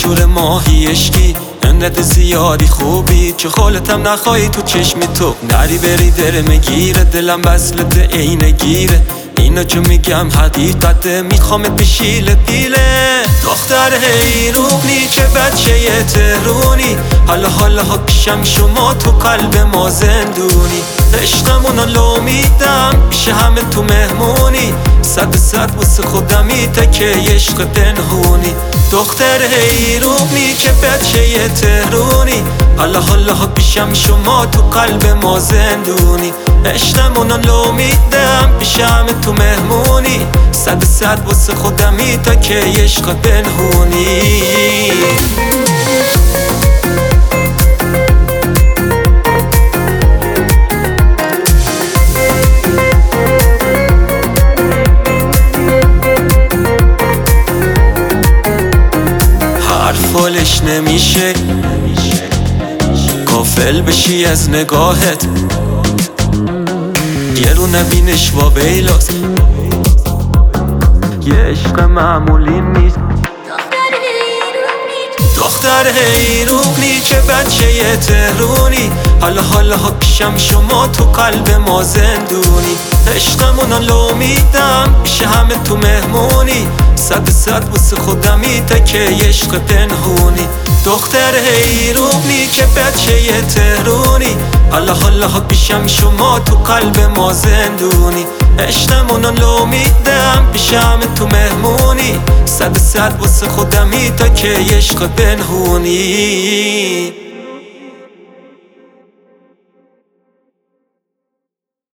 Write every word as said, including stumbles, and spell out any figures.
شور ماهی عشقی انقدر زیادی خوبی چه خالتم نخواهی تو چشمی تو نری بری دره مگیره دلم وصلت عینه گیره اینا چه میگم حقیقته میخوامت بشیله پیله دختر حیرونی چه بچه یه تهرونی حالا حالا ها پیشم شما تو قلب ما زندونی عشقمونو لو میدم پیش همه تو مهمونی صد صد واسه خودمی تکه عشق پنهونی دختر حیرونی چه بچه یه تهرونی حالا حالا ها پیشم شما تو قلب ما زندونی عشقمونو لو میدم پیش همه تو مهمونی صد صد واسه خودمی تا که عشق پنهونی حرفالش نمیشه کافل بشی از نگاهت یه رو نبینش و ویلاست یه عشق معمولی نیست دختر حیرونی چه بچه یه تهرونی حالا حالا ها پیشم شما تو قلب ما زندونی عشقمونو لو میدم پیش همه تو مهمونی صد صد واسه خودمی تکه عشق پنهونی دختر حیرونی که بچه یه تهرونی حالا حالا ها پیشم شما تو قلب ما زندونی عشقمونو لو میدم پیش همه تو مهمونی صد صد واسه خودمی تا که عشق پنهونی